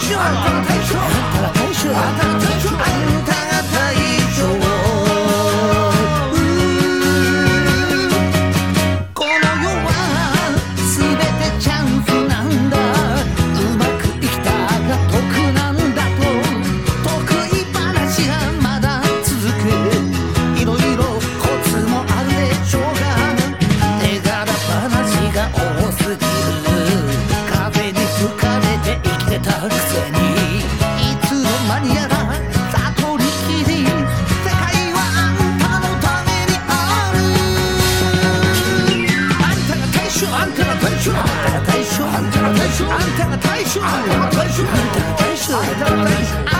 将あんたが大将あんたが大将あんたが大将あんたが大将この世は全てチャンスなんだうまくいきたが得なんだと得意話がまだ続くいろいろコツもあるでしょうが手柄話が多すぎる風に吹かれて生きてたくせにいつの間にやら悟りきり世界はあんたのためにあるあんたが大将あんたが大将あんたが大将あんたが大将あんたが大将あんたが大将あんたが大将あんたが大将